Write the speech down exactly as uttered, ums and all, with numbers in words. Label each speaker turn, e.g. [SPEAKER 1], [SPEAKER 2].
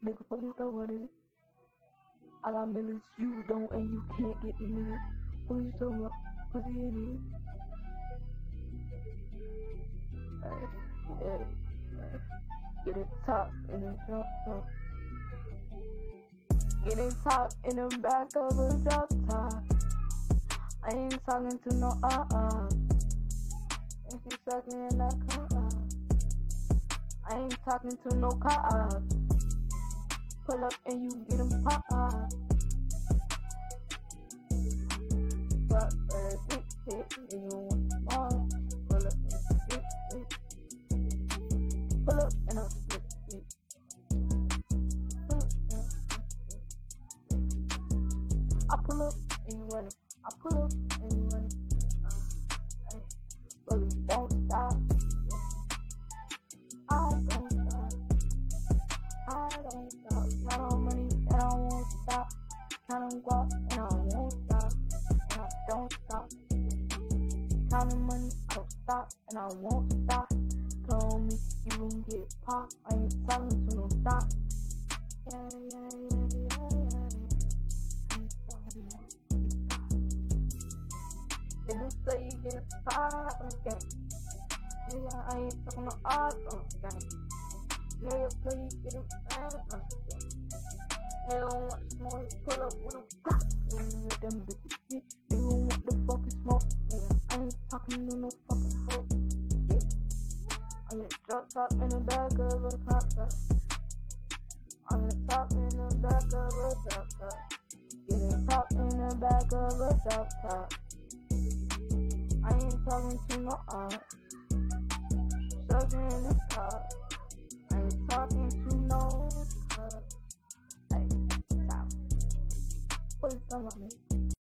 [SPEAKER 1] Nigga, fuck you throw what is it? I got millions, you don't, and you can't get the millions. What you talking about? Pussy idiot. Hey, hey, hey. Get it top in the drop top. Get it top in the back of a drop top. I ain't talking to no uh-uh. If you sucking in that car, I ain't talking to no car. Pull up and you get them pop. But uh, big hit, you want more. Pull up and split it. Pull up and I'll split it. I pull up and you run it. I pull up and you run it. Uh, hey, but we don't stop. I don't stop. I don't stop. Count on money and I won't stop. Count on guap and I won't stop. And I don't stop. Count on money, I don't stop and I won't stop. Tell me you gon' get popped. I ain't talking to no stop. Yeah, yeah, yeah, yeah, yeah. If you say you get popped on the game, nigga, I ain't talking no odds on the game. Nigga, play you get them fast on the game. They don't want smoke, pull up with them pop. With them bitches, yeah. They don't want the fucking smoke, nigga. I ain't talking to no fucking hoe, yeah. I'm in the drop top in the back of a cop car. I'm in the top in the back of a drop top. Getting top in the back of a drop top. I ain't talking to no aunt. Sucking in the car. I ain't talking to no car. Hey, stop. What is that about me?